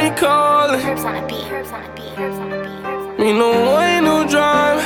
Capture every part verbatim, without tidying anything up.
me calling. Herbs on a beat, herbs on a beat, herbs on a beat, herbs on a beat. Me no way, no drama.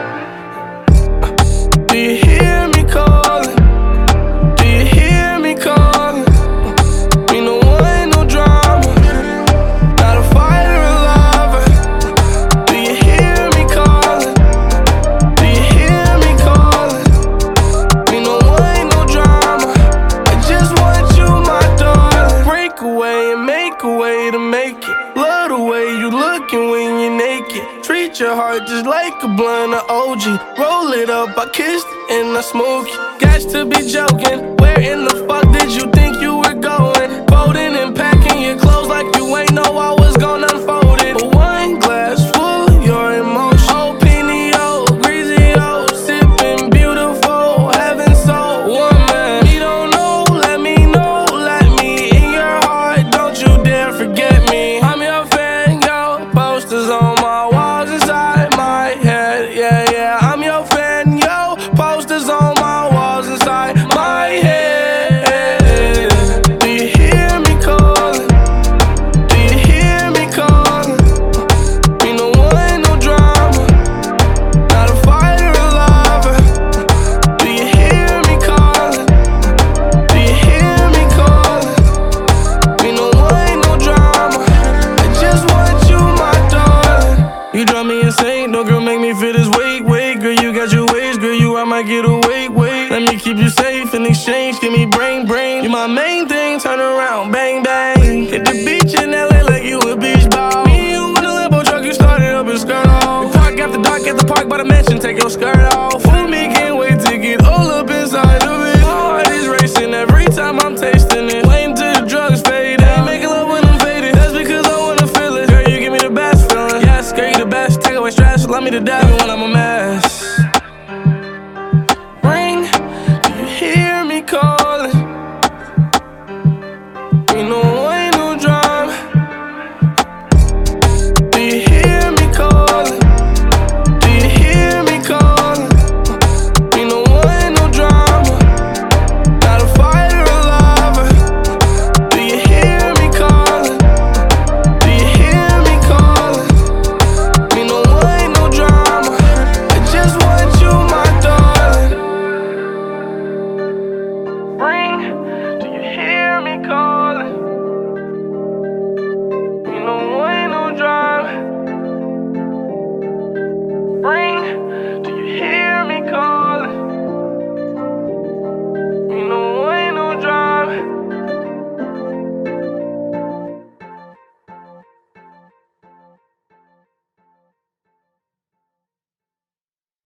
Do you hear me calling? Do you hear me calling? Me no way, no drama. Not a fighter or lover. Do you hear me calling? Do you hear me calling? Me no way, no drama. I just want you, my darling. Break away and make a way to make it. Love the way you looking when you're naked. Treat your heart just like a blunt of O G. Roll it up, I kissed it and I smoke it. Got to be joking. Where in the fuck did you think you were going? Folding and packing your clothes like you ain't know I was gonna unfold it. But one glass full of your emotion. Oh, Pinio, greasy, oh, sipping beautiful, heaven so one man. You don't know, let me know, let me in your heart. Don't you dare forget me. I'm your fan, yo. Posters on my walls inside my head. Yeah, yeah, I'm your fan, yo. Posters on my walls inside my head. Do you hear me calling? Do you hear me calling? Me no one, no drama. Not a fighter or lover. Do you hear me calling? Do you hear me calling? Me no one, no drama. I just want you, my darling. You drive me insane, no girl make me feel this weight, weight. Girl, you got your ways, girl, you I might get away, wait. Let me keep you safe in exchange, give me brain, brain. You my main thing, turn around, bang, bang. Hit the beach in L A like you a beach ball. Me and you in the limbo truck, you started up and skirt off. We park after dark at the park by the mansion, take your skirt off. Fool me, can't wait.